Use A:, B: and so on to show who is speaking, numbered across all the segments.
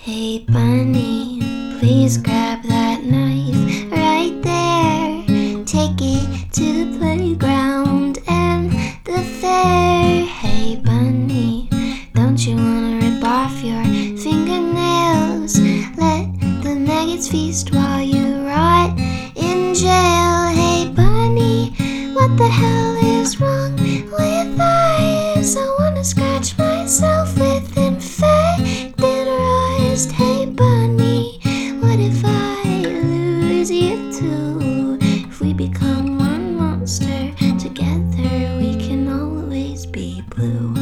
A: Hey bunny, please grab that knife right there. Take it to the playground and the fair. Hey bunny, don't you wanna rip off your fingernails? Let the maggots feast while you rot in jail. Hey bunny, what the hell is wrong with eyes? I wanna scratch myself with infected eyes. Hey bunny, what if I lose you too? If we become one monster together, we can always be blue.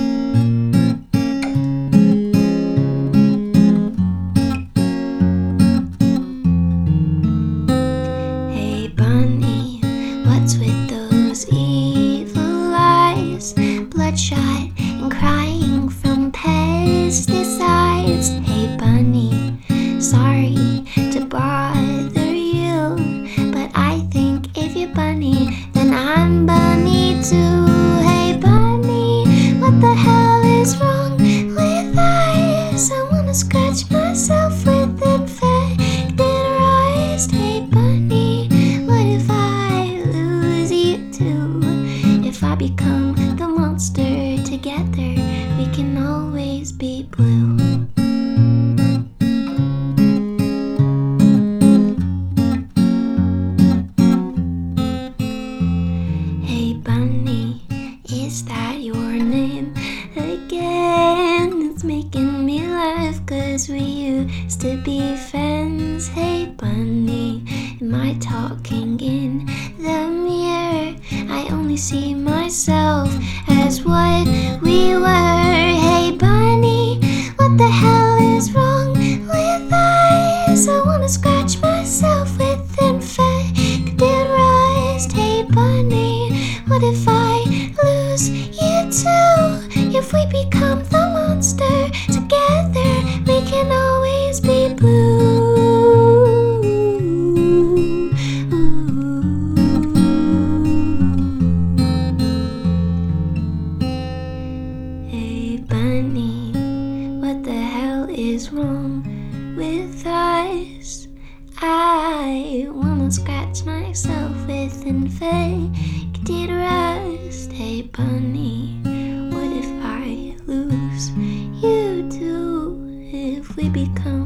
A: Hey bunny, what's with those evil eyes? Bloodshot and crying from pesticides. Hey bunny, sorry to bother you, but I think if you're bunny, then I'm bunny too. Hey bunny, what the hell is wrong with eyes? I wanna scratch myself with infected eyes. Hey bunny, what if I lose you too? If I become the monster together, we can always be blue. Hey bunny, is that your name again? It's making me laugh 'cause we used to be friends. Hey bunny, am I talking in the mirror? I only see myself as what we were. Hey bunny, what the hell is wrong with eyes? I wanna scratch myself with infected eyes. Hey bunny, what if I lose you too? If we become the monster together, we can always be blue. Hey bunny, what the hell is wrong with us? I wanna scratch myself with infected rust. Hey bunny, what if I lose you too? If we become